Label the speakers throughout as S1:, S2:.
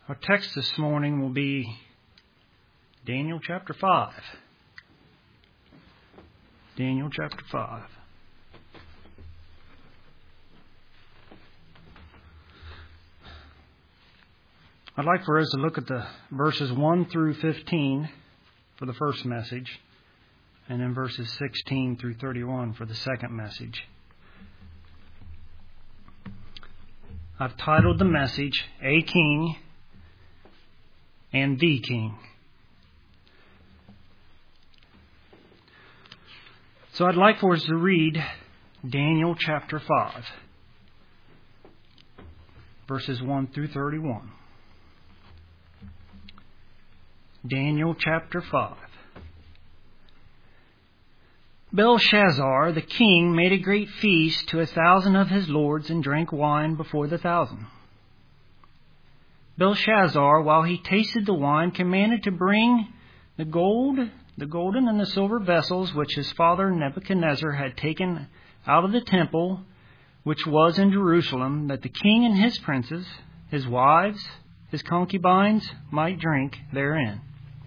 S1: Our text this morning will be Daniel chapter 5. Daniel chapter 5. I'd like for us to look at the verses 1 through 15 for the first message, and then verses 16 through 31 for the second message. I've titled the message, A King and the King. So I'd like for us to read Daniel chapter 5, verses 1 through 31. Daniel chapter 5. Belshazzar the king made a great feast to 1,000 of his lords and drank wine before the 1,000. Belshazzar, while he tasted the wine, commanded to bring the golden and the silver vessels which his father Nebuchadnezzar had taken out of the temple which was in Jerusalem, that the king and his princes, his wives, his concubines might drink therein.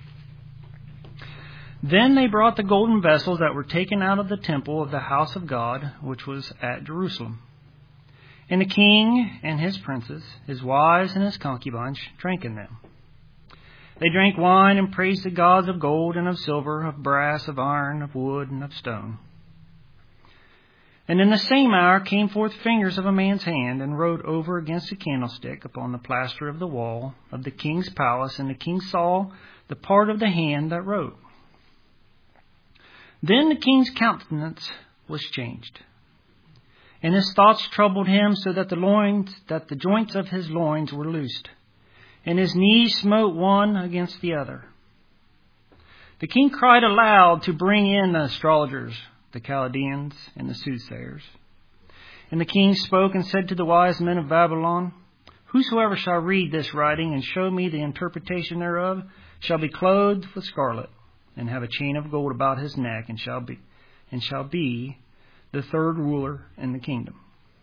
S1: Then they brought the golden vessels that were taken out of the temple of the house of God, which was at Jerusalem. And the king and his princes, his wives and his concubines, drank in them. They drank wine and praised the gods of gold and of silver, of brass, of iron, of wood, and of stone. And in the same hour came forth fingers of a man's hand, and wrote over against a candlestick upon the plaster of the wall of the king's palace, and the king saw the part of the hand that wrote. Then the king's countenance was changed, and his thoughts troubled him, so that the joints of his loins were loosed, and his knees smote one against the other. The king cried aloud to bring in the astrologers, the Chaldeans, and the soothsayers. And the king spoke and said to the wise men of Babylon, Whosoever shall read this writing and show me the interpretation thereof shall be clothed with scarlet, and have a chain of gold about his neck, and shall be the third ruler in the kingdom.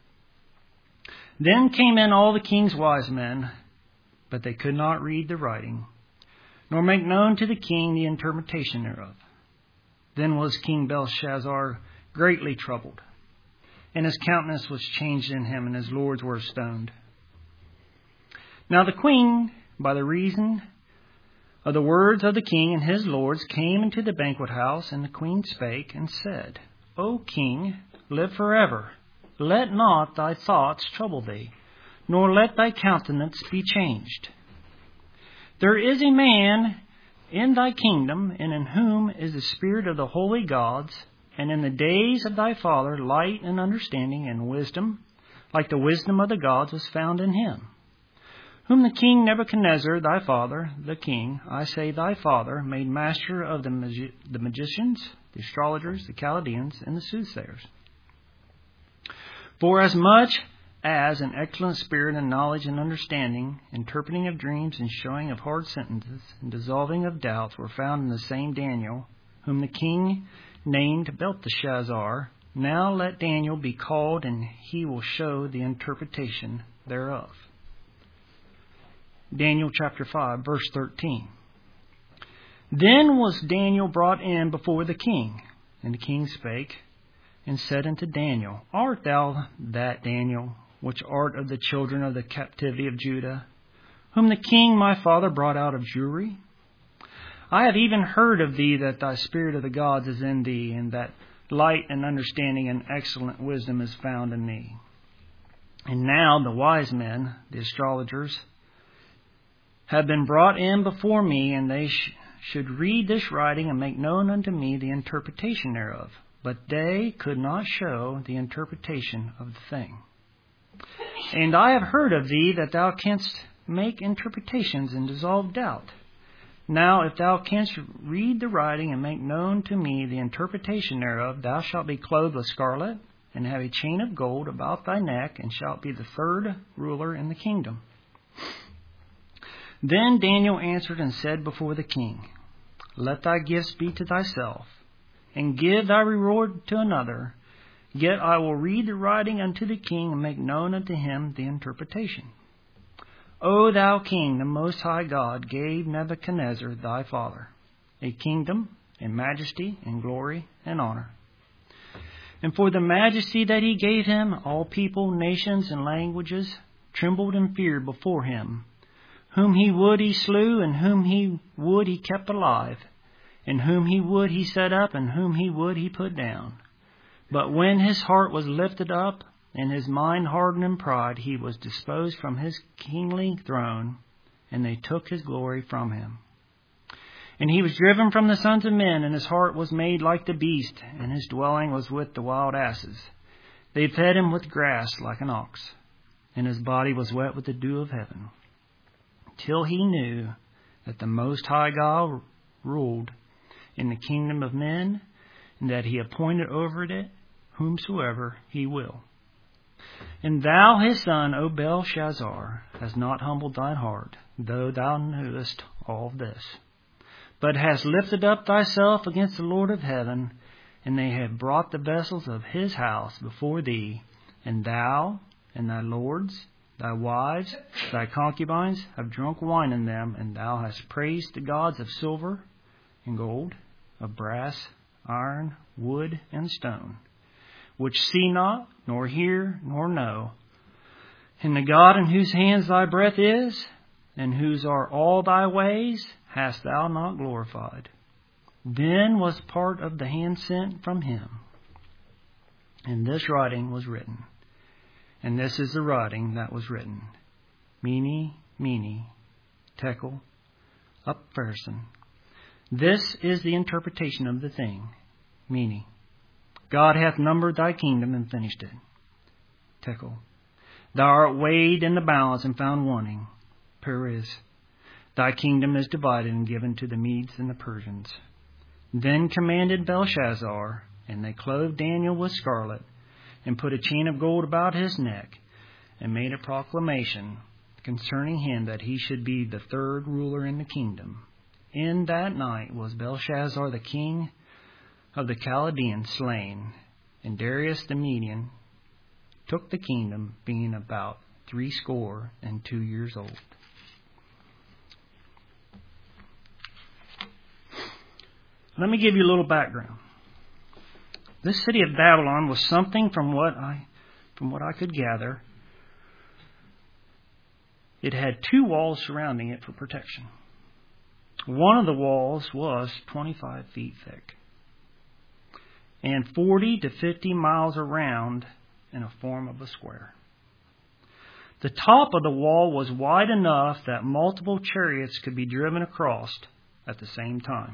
S1: Then came in all the king's wise men, but they could not read the writing, nor make known to the king the interpretation thereof. Then was King Belshazzar greatly troubled, and his countenance was changed in him, and his lords were stoned. Now the queen, by the reason of the words of the king and his lords, came into the banquet house, and the queen spake and said, O king, live forever. Let not thy thoughts trouble thee, nor let thy countenance be changed. There is a man in thy kingdom, and in whom is the spirit of the holy gods, and in the days of thy father light and understanding and wisdom, like the wisdom of the gods, was found in him. Whom the king Nebuchadnezzar, thy father, the king, I say thy father, made master of the magicians, the astrologers, the Chaldeans, and the soothsayers. For as much as an excellent spirit and knowledge and understanding, interpreting of dreams and showing of hard sentences, and dissolving of doubts were found in the same Daniel, whom the king named Belteshazzar, now let Daniel be called, and he will show the interpretation thereof. Daniel chapter 5, verse 13. Then was Daniel brought in before the king, and the king spake and said unto Daniel, Art thou that Daniel, which art of the children of the captivity of Judah, whom the king my father brought out of Jewry? I have even heard of thee that thy spirit of the gods is in thee, and that light and understanding and excellent wisdom is found in thee. And now the wise men, the astrologers, have been brought in before me, and they should read this writing and make known unto me the interpretation thereof. But they could not show the interpretation of the thing. And I have heard of thee that thou canst make interpretations and dissolve doubt. Now if thou canst read the writing and make known to me the interpretation thereof, thou shalt be clothed with scarlet, and have a chain of gold about thy neck, and shalt be the third ruler in the kingdom. Then Daniel answered and said before the king, Let thy gifts be to thyself, and give thy reward to another. Yet I will read the writing unto the king, and make known unto him the interpretation. O thou king, the Most High God gave Nebuchadnezzar thy father a kingdom and majesty and glory and honor. And for the majesty that he gave him, all people, nations, and languages trembled and feared before him. Whom he would he slew, and whom he would he kept alive, and whom he would he set up, and whom he would he put down. But when his heart was lifted up, and his mind hardened in pride, he was disposed from his kingly throne, and they took his glory from him. And he was driven from the sons of men, and his heart was made like the beast, and his dwelling was with the wild asses. They fed him with grass like an ox, and his body was wet with the dew of heaven, till he knew that the Most High God ruled in the kingdom of men, and that he appointed over it whomsoever he will. And thou, his son, O Belshazzar, hast not humbled thine heart, though thou knewest all this, but hast lifted up thyself against the Lord of heaven, and they have brought the vessels of his house before thee, and thou and thy lords, thy wives, thy concubines have drunk wine in them, and thou hast praised the gods of silver and gold, of brass, iron, wood, and stone, which see not, nor hear, nor know. And the God in whose hands thy breath is, and whose are all thy ways, hast thou not glorified. Then was part of the hand sent from him. And this writing was written. And this is the writing that was written. Mene, Mene, Tekel, Upharsin. This is the interpretation of the thing. Mene. God hath numbered thy kingdom and finished it. Tekel. Thou art weighed in the balance and found wanting. Peres. Thy kingdom is divided and given to the Medes and the Persians. Then commanded Belshazzar, and they clothed Daniel with scarlet, and put a chain of gold about his neck, and made a proclamation concerning him that he should be the third ruler in the kingdom. In that night was Belshazzar the king of the Chaldeans slain, and Darius the Median took the kingdom, being about 62 years old. Let me give you a little background. This city of Babylon was something from what I could gather. It had 2 walls surrounding it for protection. One of the walls was 25 feet thick and 40 to 50 miles around in a form of a square. The top of the wall was wide enough that multiple chariots could be driven across at the same time.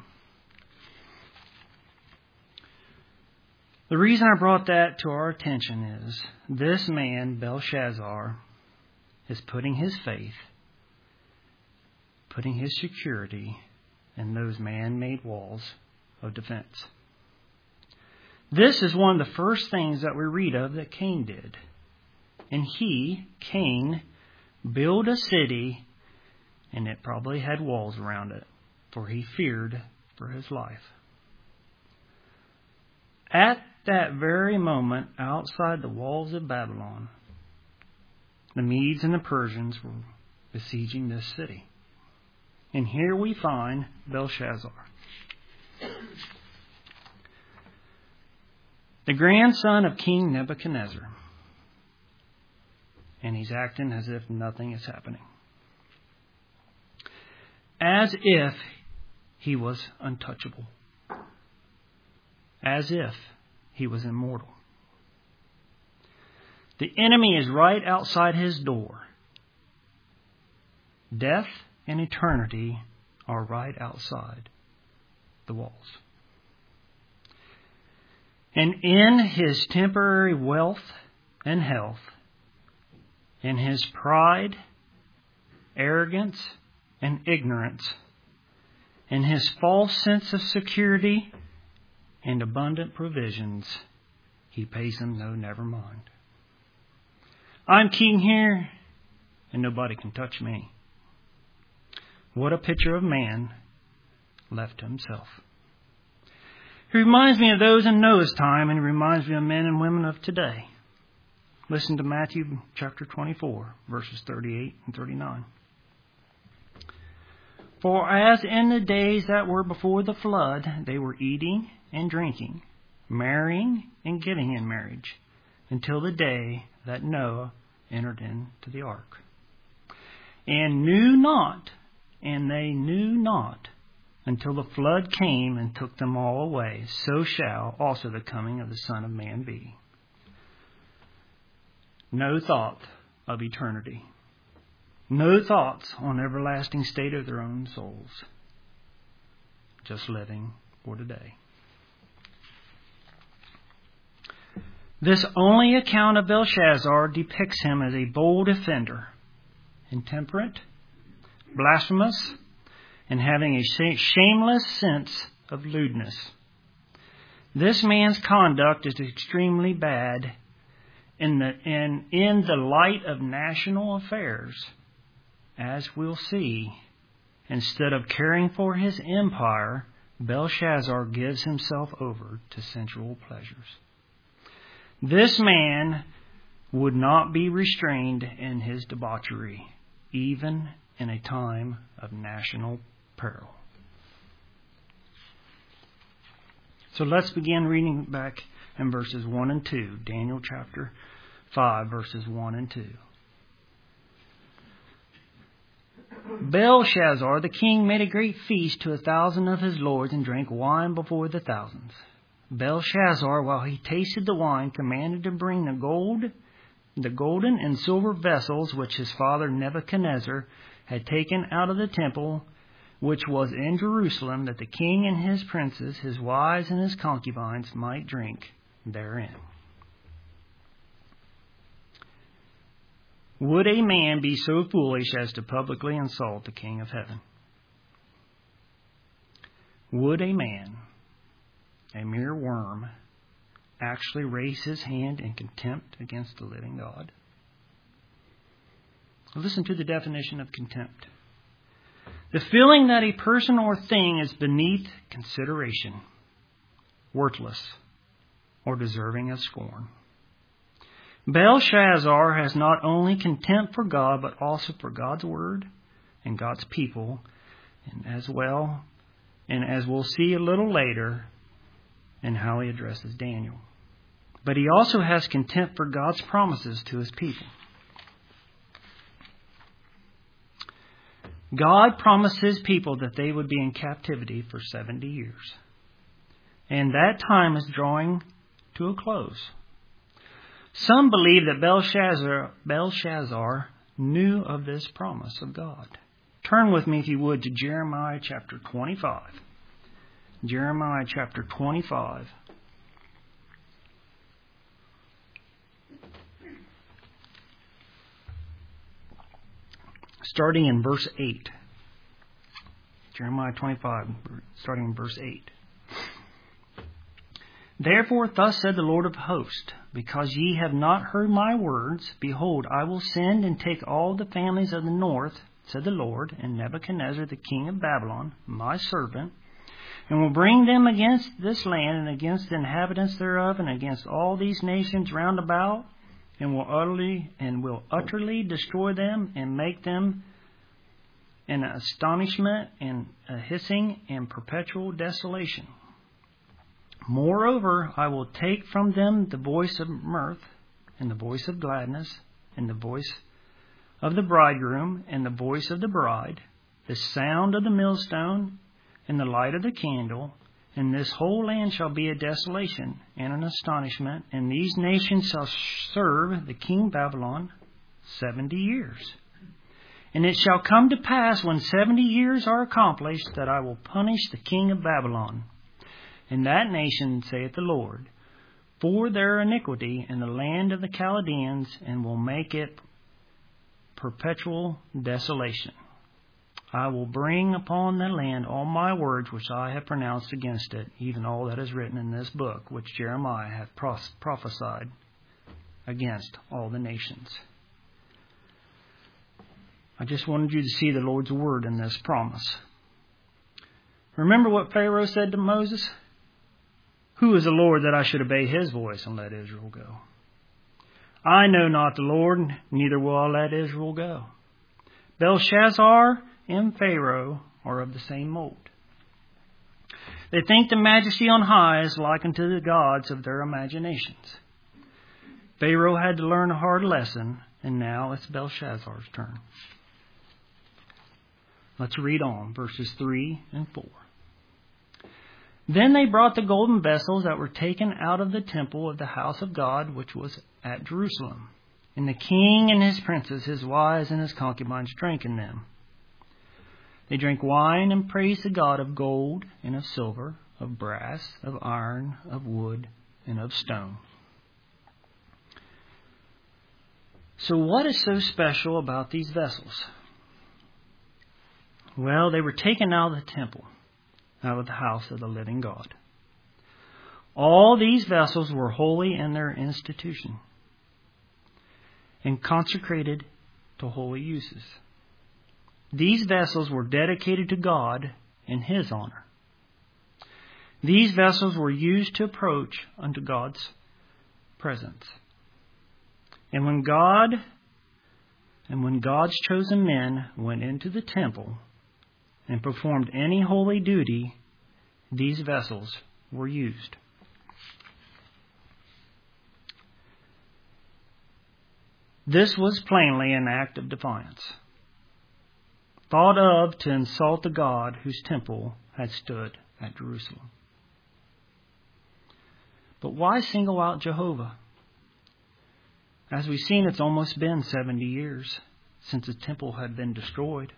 S1: The reason I brought that to our attention is this man, Belshazzar, is putting his faith, putting his security in those man-made walls of defense. This is one of the first things that we read of that Cain did. And Cain, built a city, and it probably had walls around it, for he feared for his life. At that very moment, outside the walls of Babylon, the Medes and the Persians were besieging this city. And here we find Belshazzar, the grandson of King Nebuchadnezzar. And he's acting as if nothing is happening. As if he was untouchable. As if he was immortal. The enemy is right outside his door. Death and eternity are right outside the walls. And in his temporary wealth and health, in his pride, arrogance, and ignorance, in his false sense of security and abundant provisions, he pays them no never mind. I'm king here, and nobody can touch me. What a picture of man left to himself. He reminds me of those in Noah's time, and he reminds me of men and women of today. Listen to Matthew chapter 24, verses 38 and 39. For as in the days that were before the flood, they were eating and drinking, marrying and giving in marriage, until the day that Noah entered into the ark. And they knew not, until the flood came and took them all away. So shall also the coming of the Son of Man be. No thought of eternity. No thoughts on everlasting state of their own souls. Just living for today. This only account of Belshazzar depicts him as a bold offender, intemperate, blasphemous, and having a shameless sense of lewdness. This man's conduct is extremely bad in the light of national affairs. As we'll see, instead of caring for his empire, Belshazzar gives himself over to sensual pleasures. This man would not be restrained in his debauchery, even in a time of national peril. So let's begin reading back in verses 1 and 2. Daniel chapter 5, verses 1 and 2. Belshazzar the king made a great feast to 1,000 of his lords and drank wine before the thousands. Belshazzar, while he tasted the wine, commanded to bring the golden and silver vessels which his father Nebuchadnezzar had taken out of the temple which was in Jerusalem, that the king and his princes, his wives and his concubines might drink therein. Would a man be so foolish as to publicly insult the King of heaven? Would a man, a mere worm, actually raise his hand in contempt against the living God? Listen to the definition of contempt. The feeling that a person or thing is beneath consideration, worthless, or deserving of scorn. Belshazzar has not only contempt for God, but also for God's word and God's people, and as we'll see a little later, in how he addresses Daniel. But he also has contempt for God's promises to his people. God promised his people that they would be in captivity for 70 years. And that time is drawing to a close. Some believe that Belshazzar knew of this promise of God. Turn with me, if you would, to Jeremiah chapter 25. Jeremiah chapter 25. Starting in verse 8. Jeremiah 25, starting in verse 8. Therefore, thus said the Lord of hosts, because ye have not heard my words, behold, I will send and take all the families of the north, said the Lord, and Nebuchadnezzar the king of Babylon, my servant, and will bring them against this land and against the inhabitants thereof and against all these nations round about, and will utterly destroy them and make them an astonishment and a hissing and perpetual desolation. Moreover, I will take from them the voice of mirth, and the voice of gladness, and the voice of the bridegroom, and the voice of the bride, the sound of the millstone, and the light of the candle, and this whole land shall be a desolation and an astonishment, and these nations shall serve the king Babylon 70 years. And it shall come to pass, when 70 years are accomplished, that I will punish the king of Babylon and that nation, saith the Lord, for their iniquity in the land of the Chaldeans, and will make it perpetual desolation. I will bring upon the land all my words which I have pronounced against it, even all that is written in this book, which Jeremiah hath prophesied against all the nations. I just wanted you to see the Lord's word in this promise. Remember what Pharaoh said to Moses? Who is the Lord that I should obey his voice and let Israel go? I know not the Lord, neither will I let Israel go. Belshazzar and Pharaoh are of the same mold. They think the majesty on high is likened to the gods of their imaginations. Pharaoh had to learn a hard lesson, and now it's Belshazzar's turn. Let's read on, verses 3 and 4. Then they brought the golden vessels that were taken out of the temple of the house of God, which was at Jerusalem. And the king and his princes, his wives and his concubines drank in them. They drank wine and praised the God of gold and of silver, of brass, of iron, of wood, and of stone. So what is so special about these vessels? Well, they were taken out of the temple, out of the house of the living God. All these vessels were holy in their institution and consecrated to holy uses. These vessels were dedicated to God in His honor. These vessels were used to approach unto God's presence. And when God's chosen men went into the temple and performed any holy duty, these vessels were used. This was plainly an act of defiance, thought of to insult the God whose temple had stood at Jerusalem. But why single out Jehovah? As we've seen, it's almost been 70 years since the temple had been destroyed.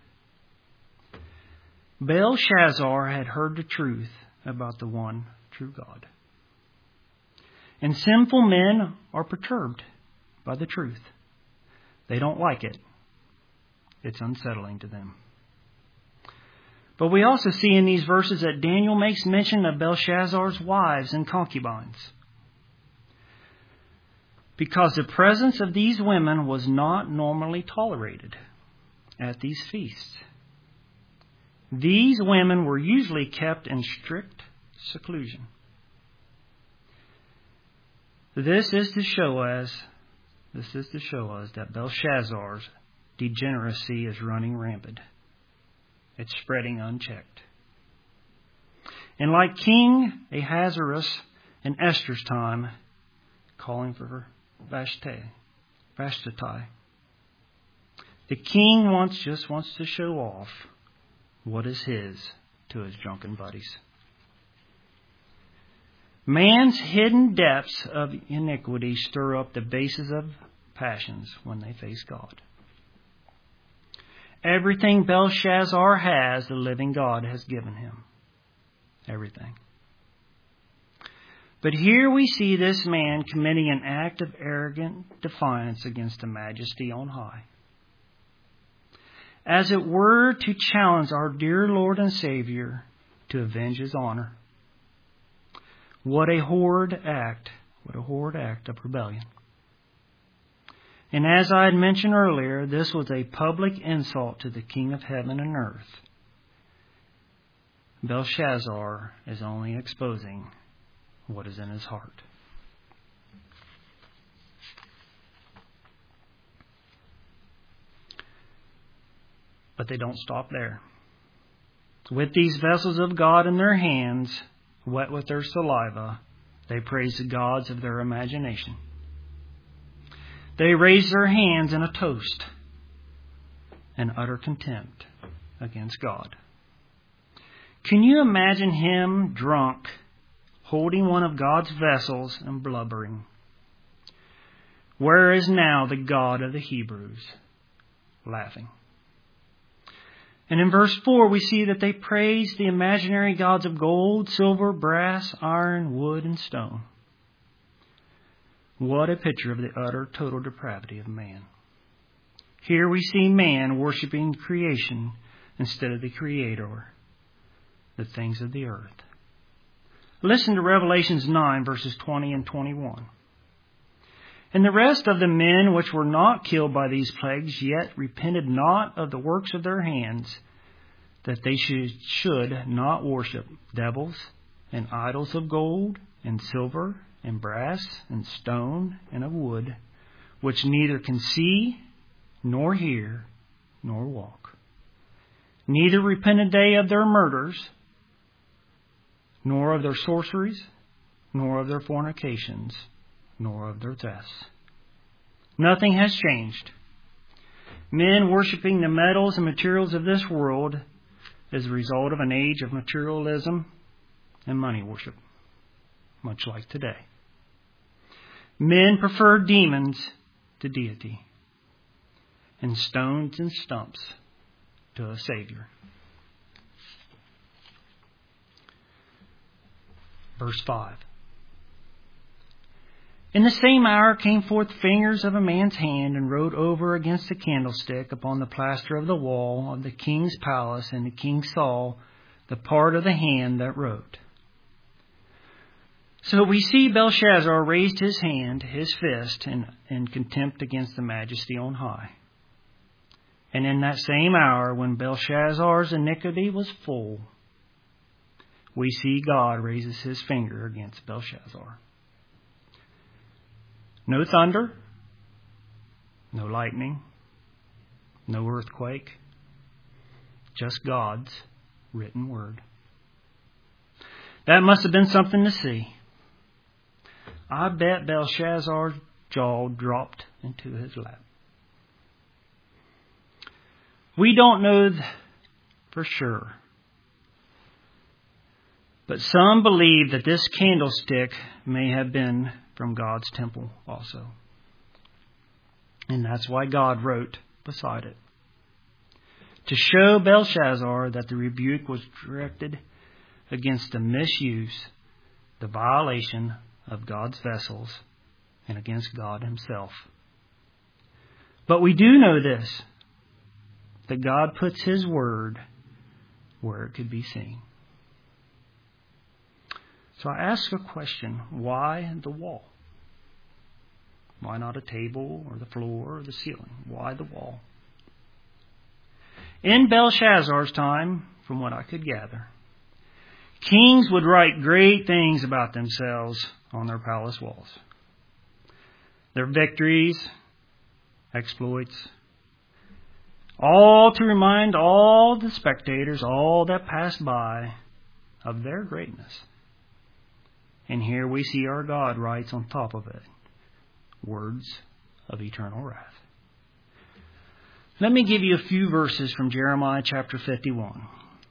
S1: Belshazzar had heard the truth about the one true God. And sinful men are perturbed by the truth. They don't like it. It's unsettling to them. But we also see in these verses that Daniel makes mention of Belshazzar's wives and concubines, because the presence of these women was not normally tolerated at these feasts. These women were usually kept in strict seclusion. This is to show us that Belshazzar's degeneracy is running rampant. It's spreading unchecked. And like King Ahasuerus in Esther's time, calling for Vashti, the king just wants to show off what is his to his drunken buddies. Man's hidden depths of iniquity stir up the bases of passions when they face God. Everything Belshazzar has, the living God has given him. Everything. But here we see this man committing an act of arrogant defiance against the majesty on high, as it were to challenge our dear Lord and Savior to avenge His honor. What a horrid act of rebellion. And as I had mentioned earlier, this was a public insult to the King of heaven and earth. Belshazzar is only exposing what is in his heart. But they don't stop there. With these vessels of God in their hands, wet with their saliva, they praise the gods of their imagination. They raise their hands in a toast and utter contempt against God. Can you imagine him drunk, holding one of God's vessels and blubbering? Where is now the God of the Hebrews? Laughing. And in verse 4, we see that they praise the imaginary gods of gold, silver, brass, iron, wood, and stone. What a picture of the utter, total depravity of man. Here we see man worshiping creation instead of the Creator, the things of the earth. Listen to Revelations 9, verses 20 and 21. And the rest of the men which were not killed by these plagues yet repented not of the works of their hands, that they should not worship devils and idols of gold and silver and brass and stone and of wood, which neither can see nor hear nor walk. neither repented they of their murders, nor of their sorceries, nor of their fornications, nor of their thefts. Nothing has changed. Men worshiping the metals and materials of this world is the result of an age of materialism and money worship, much like today. Men prefer demons to deity, and stones and stumps to a Savior. Verse 5. In the same hour came forth fingers of a man's hand, and wrote over against the candlestick upon the plaster of the wall of the king's palace, and the king saw the part of the hand that wrote. So we see Belshazzar raised his hand, his fist, in contempt against the majesty on high. And in that same hour, when Belshazzar's iniquity was full, we see God raises his finger against Belshazzar. No thunder, no lightning, no earthquake, just God's written word. That must have been something to see. I bet Belshazzar's jaw dropped into his lap. We don't know for sure, but some believe that this candlestick may have been from God's temple also. And that's why God wrote beside it, to show Belshazzar that the rebuke was directed against the misuse, the violation of God's vessels, and against God himself. But we do know this, that God puts his word where it could be seen. So I ask a question, why the wall? Why not a table or the floor or the ceiling? Why the wall? In Belshazzar's time, from what I could gather, kings would write great things about themselves on their palace walls. Their victories, exploits, all to remind all the spectators, all that passed by, of their greatness. And here we see our God writes on top of it, words of eternal wrath. Let me give you a few verses from Jeremiah chapter 51.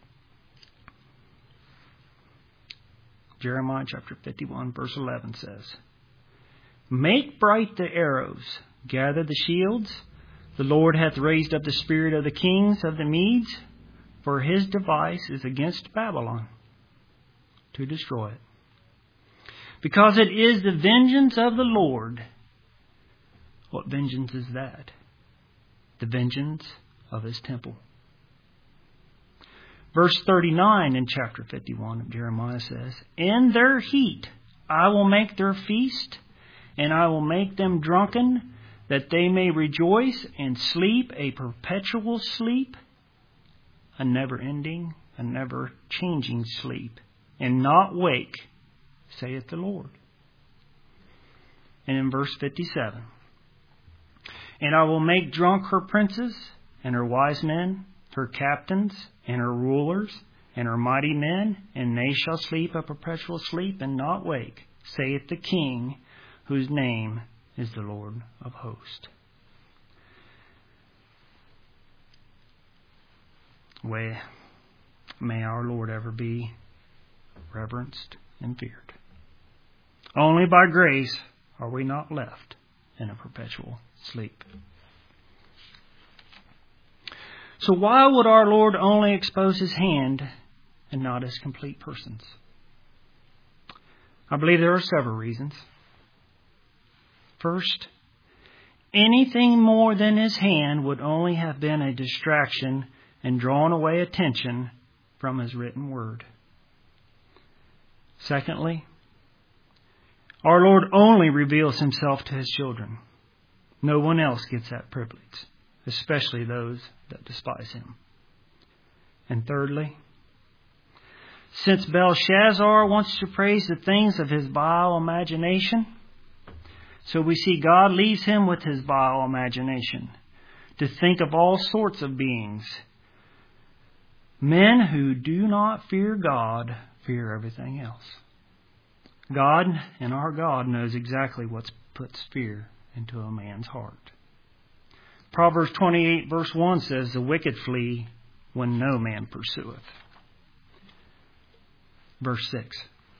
S1: Jeremiah chapter 51 verse 11 says, Make bright the arrows, gather the shields. The Lord hath raised up the spirit of the kings of the Medes, for his device is against Babylon, to destroy it. Because it is the vengeance of the Lord. What vengeance is that? The vengeance of his temple. Verse 39 in chapter 51 of Jeremiah says, In their heat I will make their feast, and I will make them drunken, that they may rejoice and sleep a perpetual sleep, a never-ending, a never-changing sleep, and not wake, saith the Lord. And in verse 57, And I will make drunk her princes, and her wise men, her captains, and her rulers, and her mighty men, and they shall sleep a perpetual sleep, and not wake, saith the King, whose name is the Lord of hosts. May our Lord ever be reverenced and feared. Only by grace are we not left in a perpetual sleep. So why would our Lord only expose his hand and not his complete persons? I believe there are several reasons. First, anything more than his hand would only have been a distraction and drawn away attention from his written word. Secondly, our Lord only reveals himself to his children. No one else gets that privilege, especially those that despise him. And thirdly, since Belshazzar wants to praise the things of his vile imagination, so we see God leaves him with his vile imagination to think of all sorts of beings Men who do not fear God fear everything else. God and our God knows exactly what puts fear into a man's heart. Proverbs 28 verse 1 says, the wicked flee when no man pursueth. Verse 6.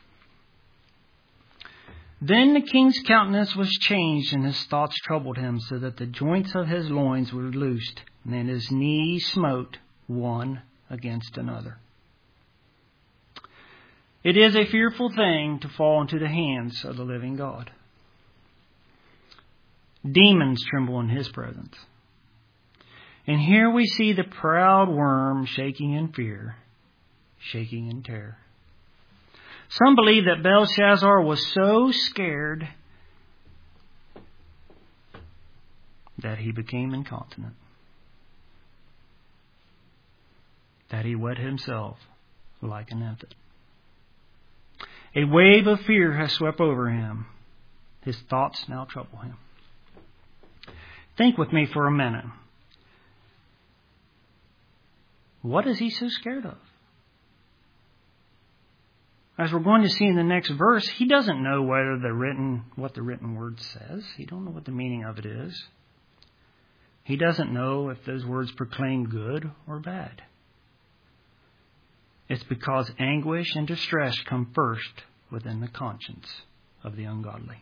S1: Then the king's countenance was changed, and his thoughts troubled him, so that the joints of his loins were loosed, and then his knees smote one against another. It is a fearful thing to fall into the hands of the living God. Demons tremble in his presence. And here we see the proud worm shaking in fear, shaking in terror. Some believe that Belshazzar was so scared that he became incontinent, that he wet himself like an infant. A wave of fear has swept over him. His thoughts now trouble him. Think with me for a minute. What is he so scared of? As we're going to see in the next verse, he doesn't know what the written word says. He don't know what the meaning of it is. He doesn't know if those words proclaim good or bad. It's because anguish and distress come first within the conscience of the ungodly.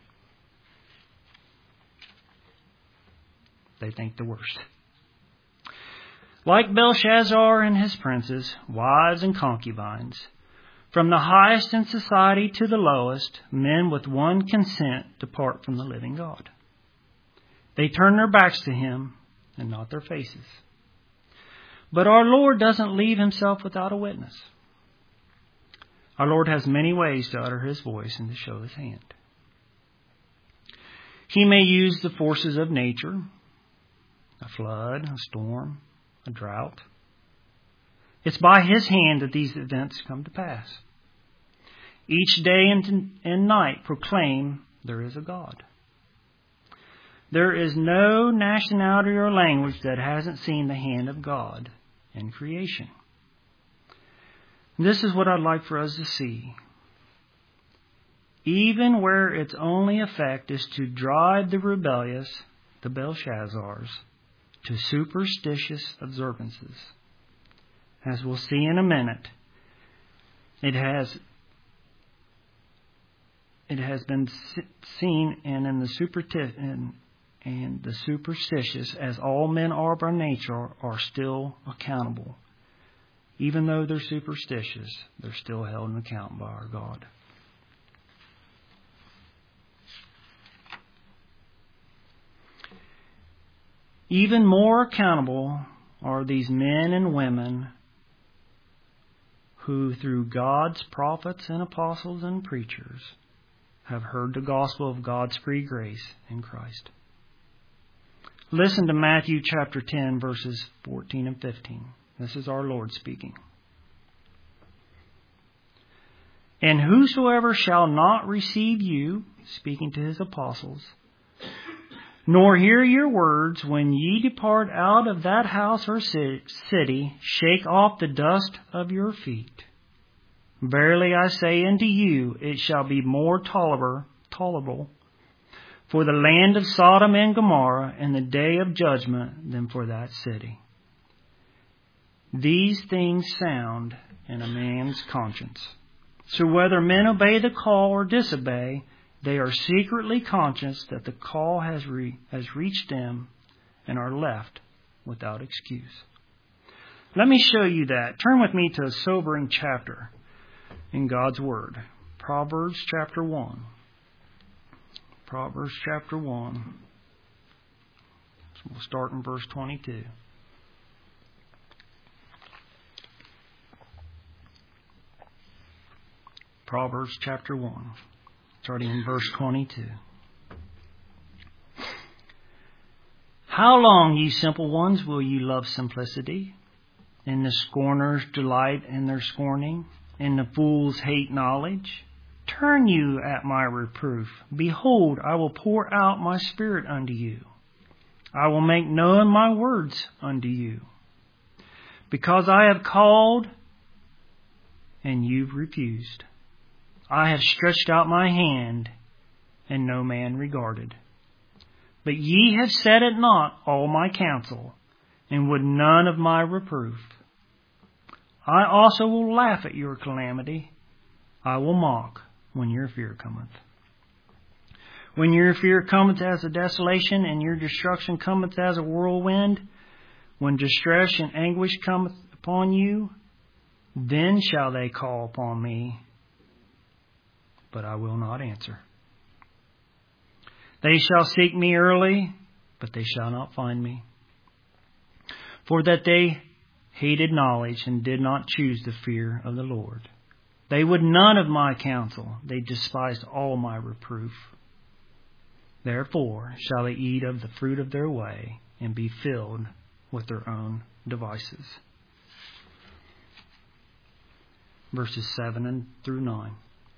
S1: They think the worst. Like Belshazzar and his princes, wives and concubines, from the highest in society to the lowest, men with one consent depart from the living God. They turn their backs to him and not their faces. But our Lord doesn't leave himself without a witness. Our Lord has many ways to utter his voice and to show his hand. He may use the forces of nature, a flood, a storm, a drought. It's by his hand that these events come to pass. Each day and night proclaim there is a God. There is no nationality or language that hasn't seen the hand of God in creation. This is what I'd like for us to see. Even where its only effect is to drive the rebellious, the Belshazzars, to superstitious observances. As we'll see in a minute, it has been seen in the superstitious, as all men are by nature, are still accountable. Even though they're superstitious, they're still held in account by our God. Even more accountable are these men and women who, through God's prophets and apostles and preachers, have heard the gospel of God's free grace in Christ. Listen to Matthew chapter 10, verses 14 and 15. This is our Lord speaking. And whosoever shall not receive you, speaking to his apostles, nor hear your words, when ye depart out of that house or city, shake off the dust of your feet. Verily I say unto you, it shall be more tolerable for the land of Sodom and Gomorrah in the day of judgment than for that city. These things sound in a man's conscience. So whether men obey the call or disobey, they are secretly conscious that the call has reached them and are left without excuse. Let me show you that. Turn with me to a sobering chapter in God's Word. Proverbs chapter 1. Proverbs chapter 1. So we'll start in verse 22. Proverbs chapter 1, starting in verse 22. How long, ye simple ones, will ye love simplicity? And the scorners delight in their scorning, and the fools hate knowledge? Turn you at my reproof. Behold, I will pour out my spirit unto you. I will make known my words unto you. because I have called and you've refused. I have stretched out my hand and no man regarded. But ye have set at naught all my counsel, and would none of my reproof. I also will laugh at your calamity. I will mock when your fear cometh. When your fear cometh as a desolation, and your destruction cometh as a whirlwind, when distress and anguish cometh upon you, then shall they call upon me, but I will not answer. They shall seek me early, but they shall not find me. For that they hated knowledge and did not choose the fear of the Lord. They would none of my counsel. They despised all my reproof. Therefore shall they eat of the fruit of their way and be filled with their own devices. Verses 7 through 9.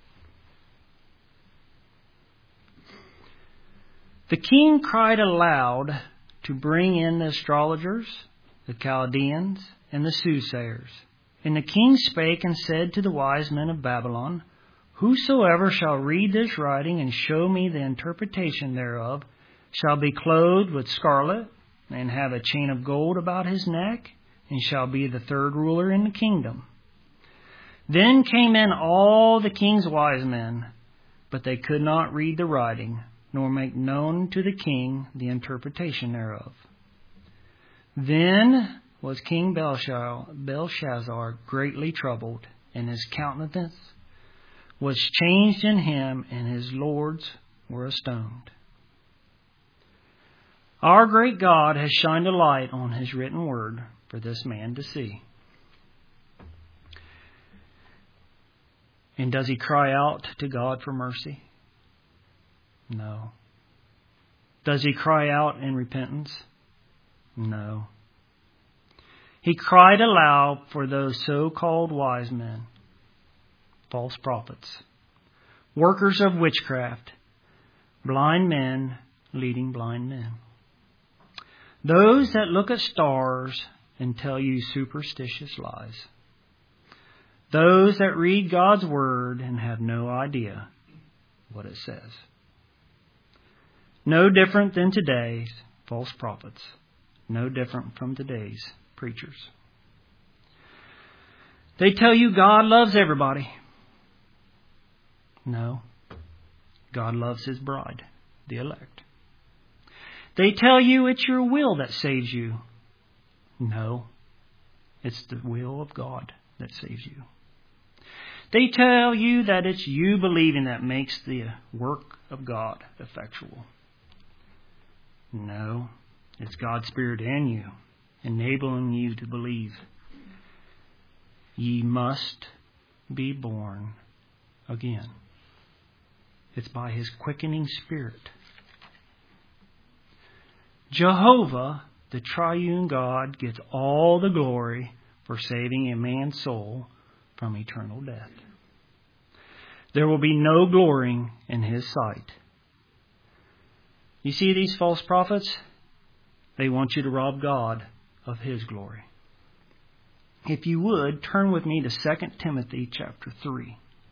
S1: The king cried aloud to bring in the astrologers, the Chaldeans, and the soothsayers. And the king spake and said to the wise men of Babylon, Whosoever shall read this writing and show me the interpretation thereof shall be clothed with scarlet, and have a chain of gold about his neck, and shall be the third ruler in the kingdom. Then came in all the king's wise men, but they could not read the writing, nor make known to the king the interpretation thereof. Then was King Belshazzar greatly troubled, and his countenance was changed in him, and his lords were astonished. Our great God has shined a light on his written word for this man to see. And does he cry out to God for mercy? No. Does he cry out in repentance? No. He cried aloud for those so-called wise men, false prophets, workers of witchcraft, blind men leading blind men. Those that look at stars and tell you superstitious lies. Those that read God's word and have no idea what it says. No different than today's false prophets. No different from today's preachers. They tell you God loves everybody. No. God loves his bride, the elect. They tell you it's your will that saves you. No. It's the will of God that saves you. They tell you that it's you believing that makes the work of God effectual. No. It's God's Spirit in you, enabling you to believe. Ye must be born again. It's by his quickening Spirit. Jehovah, the triune God, gets all the glory for saving a man's soul from eternal death. There will be no glorying in his sight. You see these false prophets? They want you to rob God of his glory. If you would, turn with me to 2 Timothy chapter 3.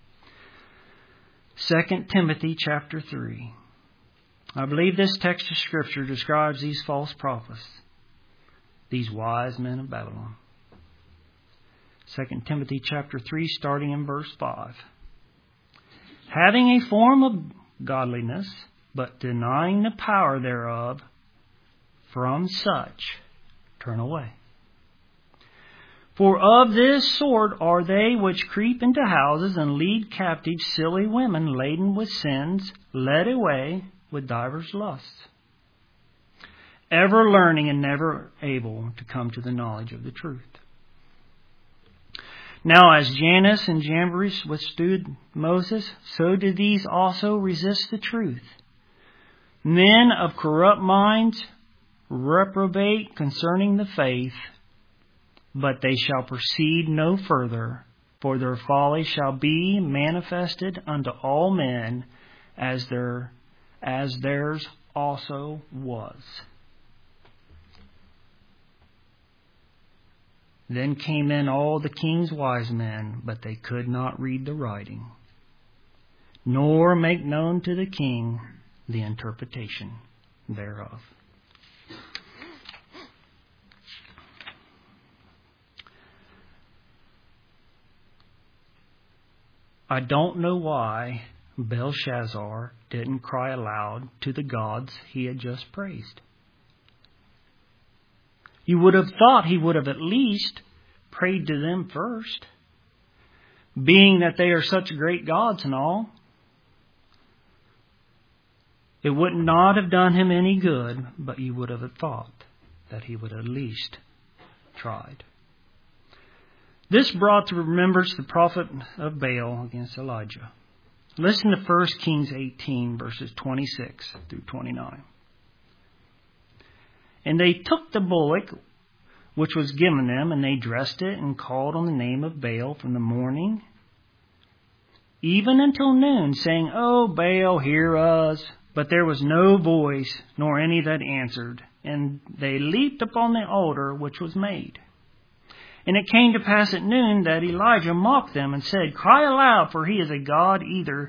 S1: 2 Timothy chapter 3. I believe this text of Scripture describes these false prophets, these wise men of Babylon. 2 Timothy chapter 3, starting in verse 5. Having a form of godliness, but denying the power thereof, from such turn away. For of this sort are they which creep into houses and lead captive silly women laden with sins, led away with divers lusts, ever learning and never able to come to the knowledge of the truth. Now as Jannes and Jambres withstood Moses, so did these also resist the truth. Men of corrupt minds reprobate concerning the faith, but they shall proceed no further, for their folly shall be manifested unto all men, as theirs also was. Then came in all the king's wise men, but they could not read the writing, nor make known to the king the interpretation thereof. I don't know why Belshazzar didn't cry aloud to the gods he had just praised. You would have thought he would have at least prayed to them first, being that they are such great gods and all. It would not have done him any good, but you would have thought that he would at least tried. This brought to remembrance the prophet of Baal against Elijah. Listen to 1 Kings 18, verses 26 through 29. And they took the bullock which was given them, and they dressed it and called on the name of Baal from the morning even until noon, saying, O Baal, hear us. But there was no voice, nor any that answered. And they leaped upon the altar which was made. And it came to pass at noon that Elijah mocked them and said, Cry aloud, for he is a god, either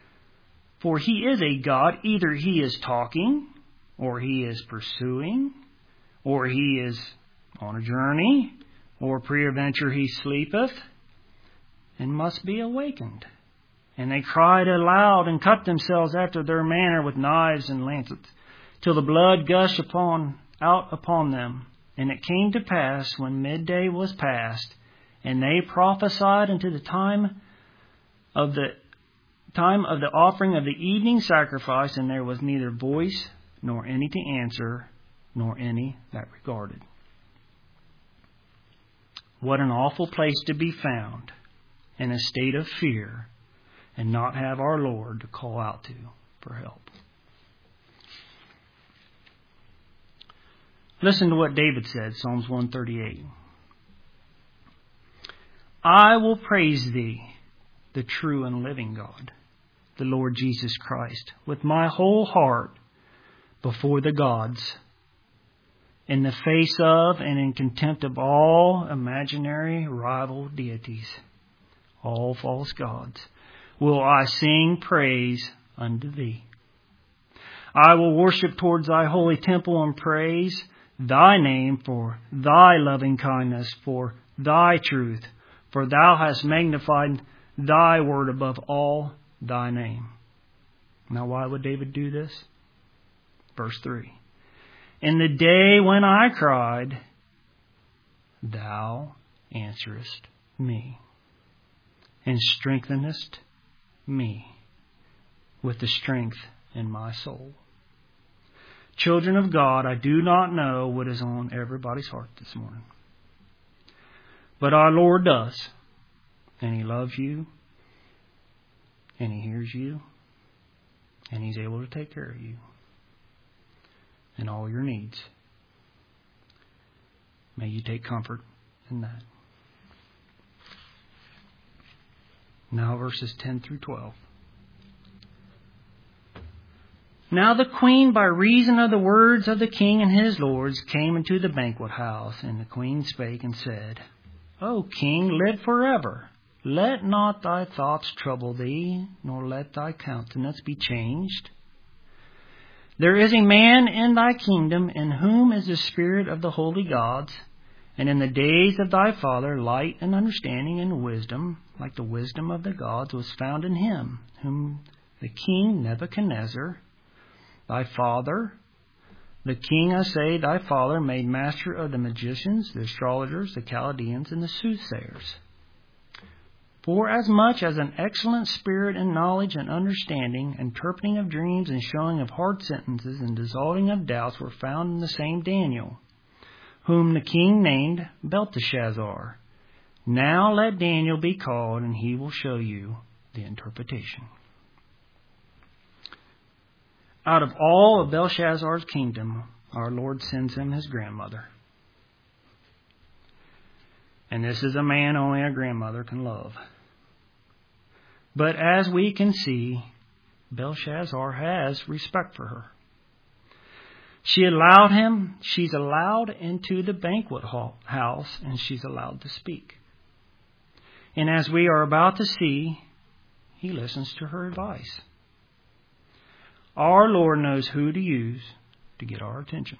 S1: he is talking, or he is pursuing, or he is on a journey, or peradventure he sleepeth, and must be awakened. And they cried aloud and cut themselves after their manner with knives and lancets, till the blood gushed out upon them. And it came to pass, when midday was past, and they prophesied unto the time of the offering of the evening sacrifice, and there was neither voice, nor any to answer, nor any that regarded. What an awful place to be found, in a state of fear, and not have our Lord to call out to for help. Listen to what David said, Psalms 138. I will praise thee, the true and living God, the Lord Jesus Christ, with my whole heart before the gods, in the face of and in contempt of all imaginary rival deities, all false gods, will I sing praise unto thee. I will worship towards thy holy temple and praise thy name for thy loving kindness, for thy truth, for thou hast magnified thy word above all thy name. Now why would David do this? Verse 3. In the day when I cried, thou answerest me, and strengthenest me with the strength in my soul. Children of God, I do not know what is on everybody's heart this morning. But our Lord does. And He loves you. And He hears you. And He's able to take care of you. And all your needs. May you take comfort in that. Now verses 10 through 12. Now the queen, by reason of the words of the king and his lords, came into the banquet house. And the queen spake and said, O king, live forever. Let not thy thoughts trouble thee, nor let thy countenance be changed. There is a man in thy kingdom in whom is the spirit of the holy gods. And in the days of thy father, light and understanding and wisdom, like the wisdom of the gods, was found in him, whom the king Nebuchadnezzar, thy father, the king, I say, thy father, made master of the magicians, the astrologers, the Chaldeans, and the soothsayers. For as much as an excellent spirit and knowledge and understanding, interpreting of dreams and showing of hard sentences and dissolving of doubts were found in the same Daniel, whom the king named Belteshazzar. Now let Daniel be called, and he will show you the interpretation. Out of all of Belshazzar's kingdom, our Lord sends him his grandmother. And this is a man only a grandmother can love. But as we can see, Belshazzar has respect for her. She's allowed into the banquet house, and she's allowed to speak. And as we are about to see, he listens to her advice. Our Lord knows who to use to get our attention.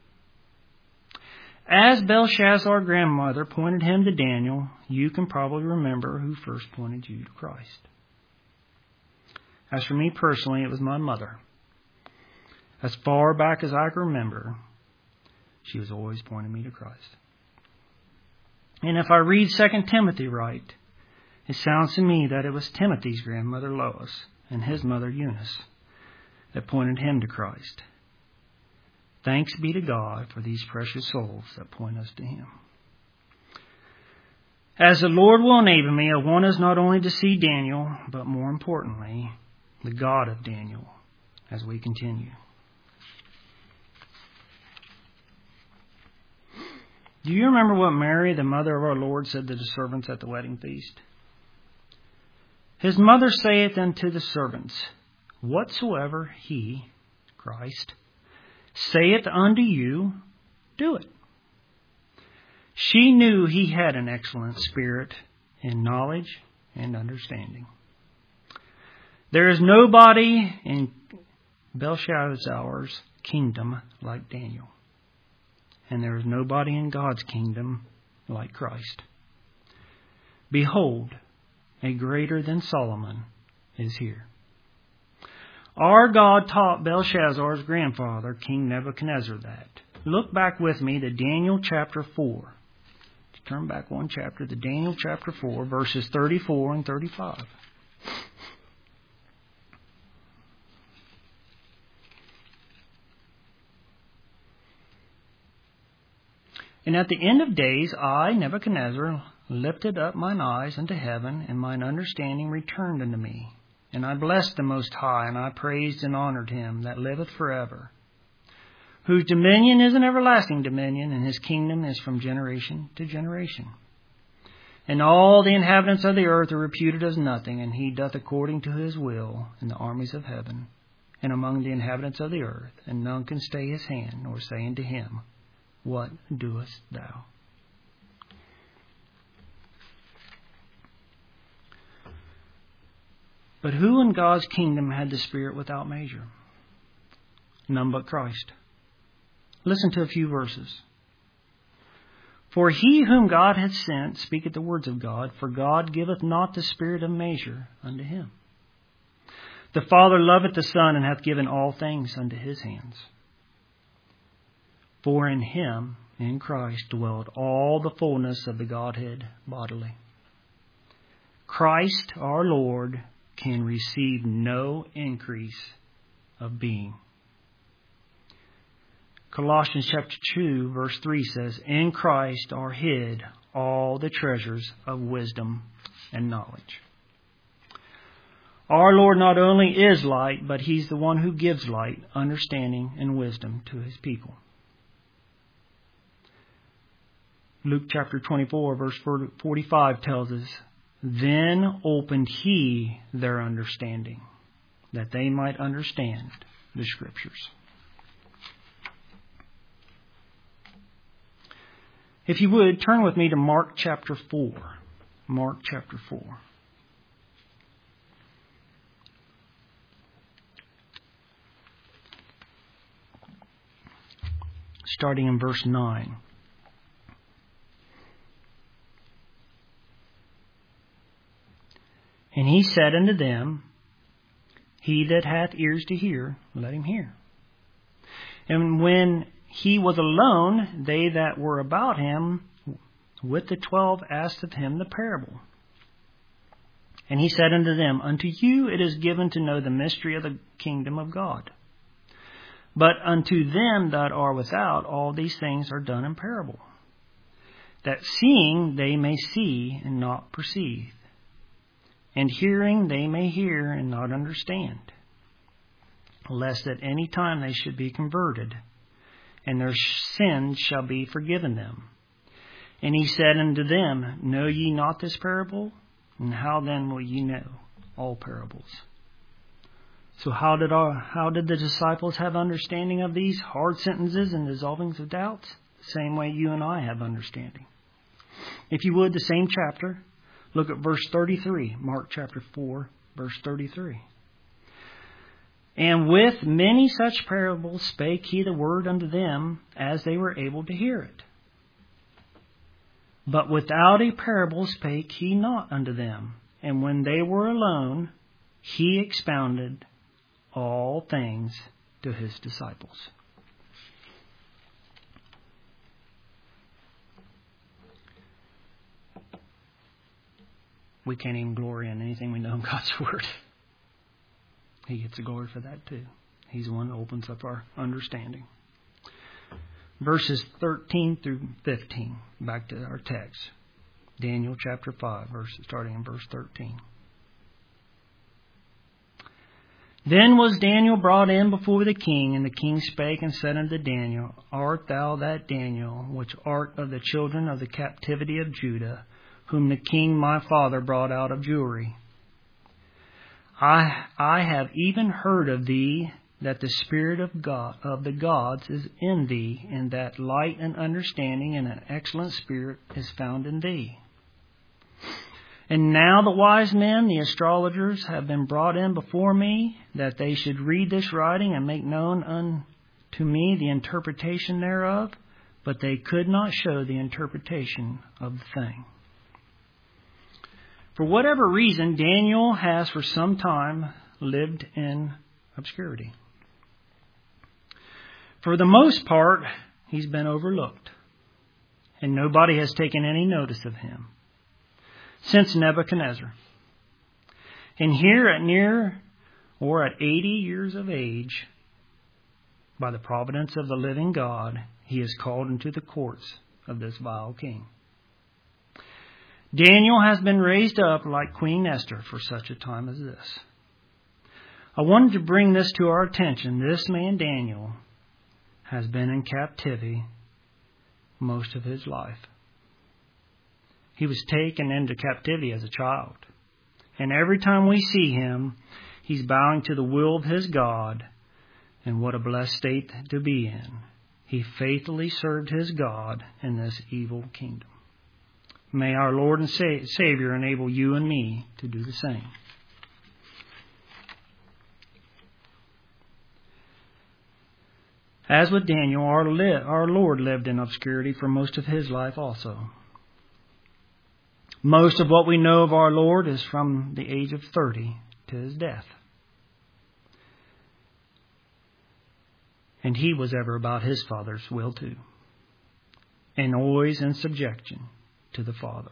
S1: As Belshazzar's grandmother pointed him to Daniel, you can probably remember who first pointed you to Christ. As for me personally, it was my mother. As far back as I can remember, she was always pointing me to Christ. And if I read 2 Timothy right, it sounds to me that it was Timothy's grandmother Lois and his mother Eunice that pointed him to Christ. Thanks be to God for these precious souls that point us to Him. As the Lord will enable me, I want us not only to see Daniel, but more importantly, the God of Daniel, as we continue. Do you remember what Mary, the mother of our Lord, said to the servants at the wedding feast? His mother saith unto the servants, whatsoever He, Christ, saith unto you, do it. She knew He had an excellent spirit in knowledge and understanding. There is nobody in Belshazzar's kingdom like Daniel. And there is nobody in God's kingdom like Christ. Behold, a greater than Solomon is here. Our God taught Belshazzar's grandfather, King Nebuchadnezzar, that. Look back with me to Daniel chapter 4. Turn back one chapter to Daniel chapter 4, verses 34 and 35. And at the end of days, I, Nebuchadnezzar, lifted up mine eyes unto heaven, and mine understanding returned unto me. And I blessed the Most High, and I praised and honored Him that liveth forever, whose dominion is an everlasting dominion, and His kingdom is from generation to generation. And all the inhabitants of the earth are reputed as nothing, and He doth according to His will in the armies of heaven, and among the inhabitants of the earth, and none can stay His hand, nor say unto Him, what doest thou? But who in God's kingdom had the Spirit without measure? None but Christ. Listen to a few verses. For he whom God hath sent speaketh the words of God, for God giveth not the spirit of measure unto him. The Father loveth the Son, and hath given all things unto His hands. For in Him, in Christ, dwelleth all the fullness of the Godhead bodily. Christ our Lord can receive no increase of being. Colossians chapter 2 verse 3 says, in Christ are hid all the treasures of wisdom and knowledge. Our Lord not only is light, but He's the one who gives light, understanding, and wisdom to His people. Luke chapter 24 verse 45 tells us, then opened He their understanding, that they might understand the Scriptures. If you would, turn with me to Mark chapter 4. Mark chapter 4. Starting in verse 9. And He said unto them, he that hath ears to hear, let him hear. And when He was alone, they that were about Him with the 12 asked of Him the parable. And He said unto them, unto you it is given to know the mystery of the kingdom of God. But unto them that are without, all these things are done in parable, that seeing they may see and not perceive, and hearing they may hear and not understand, lest at any time they should be converted, and their sins shall be forgiven them. And He said unto them, know ye not this parable? And how then will ye know all parables? So how did the disciples have understanding of these hard sentences and dissolvings of doubts? The same way you and I have understanding. If you would, the same chapter, look at verse 33, Mark chapter 4, verse 33. And with many such parables spake he the word unto them, as they were able to hear it. But without a parable spake he not unto them. And when they were alone, he expounded all things to his disciples. We can't even glory in anything we know in God's Word. He gets the glory for that too. He's the one that opens up our understanding. Verses 13 through 15. Back to our text. Daniel chapter 5, starting in verse 13. Then was Daniel brought in before the king, and the king spake and said unto Daniel, Art thou that Daniel, which art of the children of the captivity of Judah, whom the king my father brought out of Jewry? I have even heard of thee, that the Spirit of God of the gods is in thee, and that light and understanding and an excellent spirit is found in thee. And now the wise men, the astrologers, have been brought in before me, that they should read this writing and make known unto me the interpretation thereof, but they could not show the interpretation of the thing. For whatever reason, Daniel has for some time lived in obscurity. For the most part, he's been overlooked, and nobody has taken any notice of him since Nebuchadnezzar. And here at 80 years of age, by the providence of the living God, he is called into the courts of this vile king. Daniel has been raised up like Queen Esther for such a time as this. I wanted to bring this to our attention. This man Daniel has been in captivity most of his life. He was taken into captivity as a child. And every time we see him, he's bowing to the will of his God. And what a blessed state to be in. He faithfully served his God in this evil kingdom. May our Lord and Savior enable you and me to do the same. As with Daniel, our Lord lived in obscurity for most of his life also. Most of what we know of our Lord is from the age of 30 to his death. And he was ever about his Father's will too, and always in subjection to the Father.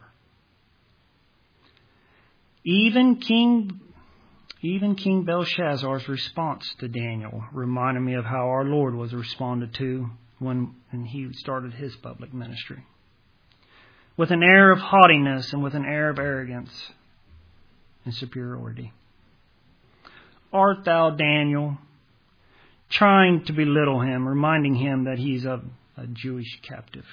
S1: Even King Belshazzar's response to Daniel reminded me of how our Lord was responded to when he started his public ministry. With an air of haughtiness and with an air of arrogance and superiority. Art thou, Daniel, trying to belittle him, reminding him that he's a Jewish captive?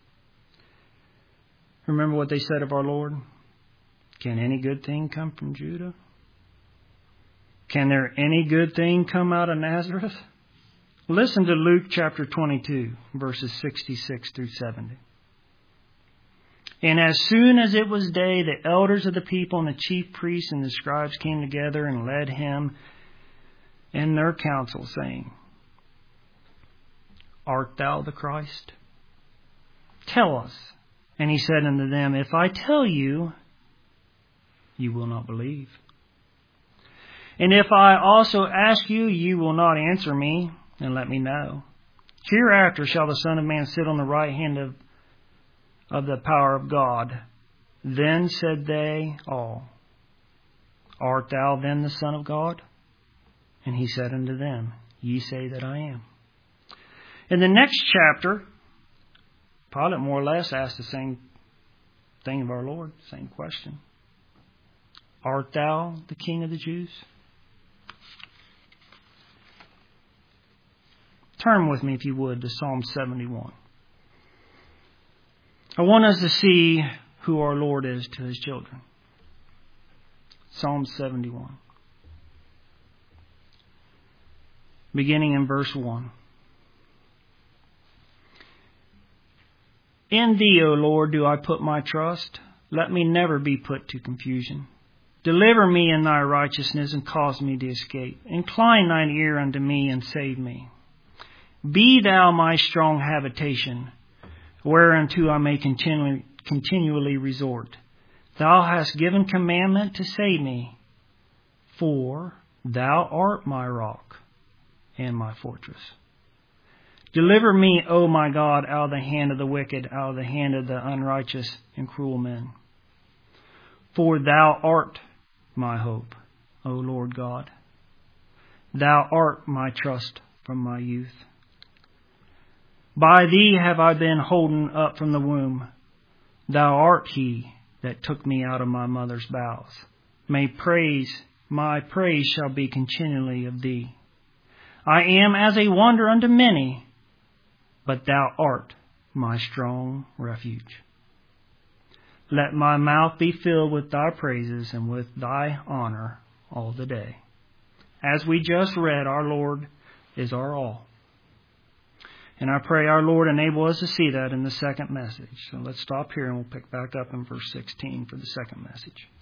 S1: Remember what they said of our Lord? Can any good thing come from Judah? Can there any good thing come out of Nazareth? Listen to Luke chapter 22, verses 66 through 70. And as soon as it was day, the elders of the people and the chief priests and the scribes came together and led him in their council, saying, Art thou the Christ? Tell us. And he said unto them, If I tell you, you will not believe. And if I also ask you, you will not answer me, and let me know. Hereafter shall the Son of Man sit on the right hand of the power of God. Then said they all, Art thou then the Son of God? And he said unto them, Ye say that I am. In the next chapter, Pilate more or less asked the same thing of our Lord, same question. Art thou the King of the Jews? Turn with me, if you would, to Psalm 71. I want us to see who our Lord is to his children. Psalm 71. beginning in verse 1. In Thee, O Lord, do I put my trust. Let me never be put to confusion. Deliver me in Thy righteousness and cause me to escape. Incline Thine ear unto me and save me. Be Thou my strong habitation, whereunto I may continually resort. Thou hast given commandment to save me, for Thou art my rock and my fortress. Deliver me, O my God, out of the hand of the wicked, out of the hand of the unrighteous and cruel men. For Thou art my hope, O Lord God. Thou art my trust from my youth. By Thee have I been holden up from the womb. Thou art He that took me out of my mother's bowels. My praise shall be continually of Thee. I am as a wonder unto many, but Thou art my strong refuge. Let my mouth be filled with Thy praises and with Thy honor all the day. As we just read, our Lord is our all. And I pray our Lord enable us to see that in the second message. So let's stop here and we'll pick back up in verse 16 for the second message.